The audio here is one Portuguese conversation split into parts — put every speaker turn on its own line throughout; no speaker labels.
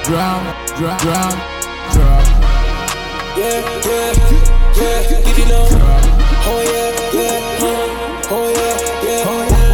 Yeah, did you know? Oh yeah, oh yeah,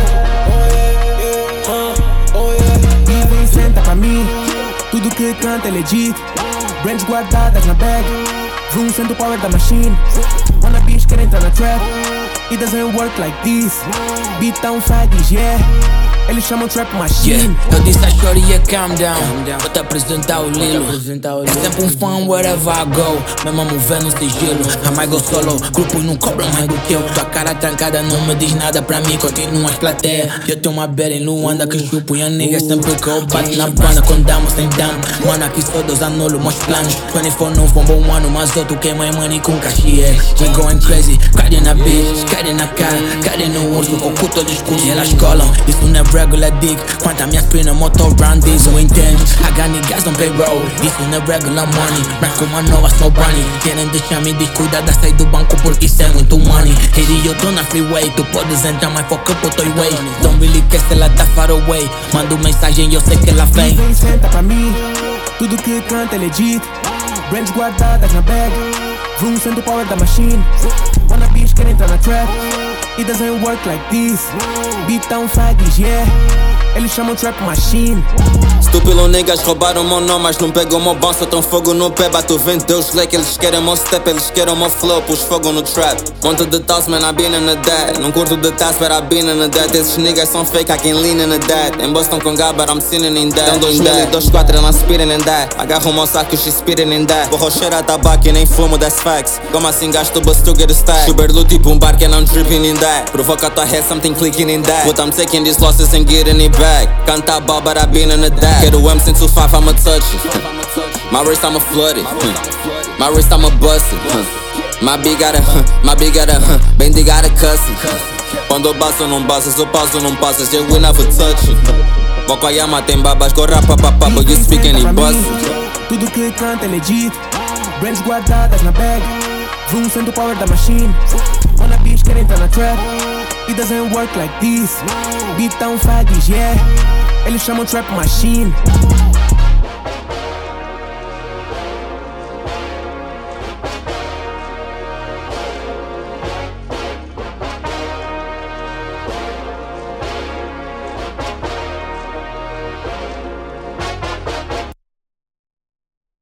oh yeah.
Vem, senta pra mim, tudo que canta é legit. Brands guardadas na bag, vroom, sendo o power da machine. Wannabes querem entrar na trap, it doesn't work like this. Beat tão faggies, yeah, eles chamam trap machine.
Eu disse a shorty, yeah, calm down. Vou te apresentar o Lilo. É sempre um fã wherever I go, mesmo a mover no sigilo. I might go solo, grupos não cobram mais do que eu. Tua cara trancada não me diz nada pra mim, continua as plateias. Eu tenho uma beira em Luanda que chupo e a nigga sempre que eu bato na banda. Com dama sem dama, mano aqui só Deus anulo meus planos. 24 não foi um bom ano, mas outro queima em money com cachê. We going crazy, cadê na bitch, cadê na cara, cadê no urso, com cu todo escuro e elas colam. Isso não é regular dick, quanto a minha spina, motor round diesel, entende? I got niggas on payroll, isso não é regular money. Branco uma nova, sou bunny. Querem deixar me descuidar da sair do banco porque isso é muito money. Here eu tô na freeway, tu podes entrar, mas foca pro teu way. Don't really care se ela tá far away, mando mensagem e eu sei que ela vem.
Vem, senta pra mim, tudo que canta é legit. Brands guardadas na bag, vroom, sendo o power da machine. Wannabes querem entrar na trap, it doesn't work like this. Beat tão faggies, yeah, eles chamam trap machine.
Estúpido niggas roubaram meu nome, mas não pegam meu bolso, tão fogo no pé, bato vento, Deus leque, eles querem meu step, eles querem meu flow, pus fogo no trap. Monte de toss, man, I been in the dead. Não curto de task, but I been in the dead. Esses niggas são fake, I can lean in the dead. Em Boston com God, but I'm sinning in that. Dando 2024, I'm spitting in that. Agarro o meu saco, she spitting in that. Borro cheiro a tabaco e nem fumo, that's facts. Como assim gasto bus to get a stack? Chuberlu tipo um bar, and I'm dripping in that. Provoca tua head, something clicking in that. But I'm taking these losses and getting it back. Canta ball, but I been in the dead. Get a M since 25, I'ma touch it. My wrist, I'ma flood it. My wrist, I'ma bust it. My big got a, bem de got a cussing. Quando eu baço, não baças, eu passo, não passas. Yeah, we never touch it. Wakayama tem babas, corra papapá, but you speak any bust.
Tudo que canta é legit. Brands guardadas na bag, vroom, sendo o power da machine. Wannabes querem entrar na trap, it doesn't work like this. Beat tão faggies, yeah, eles chamam trap machine.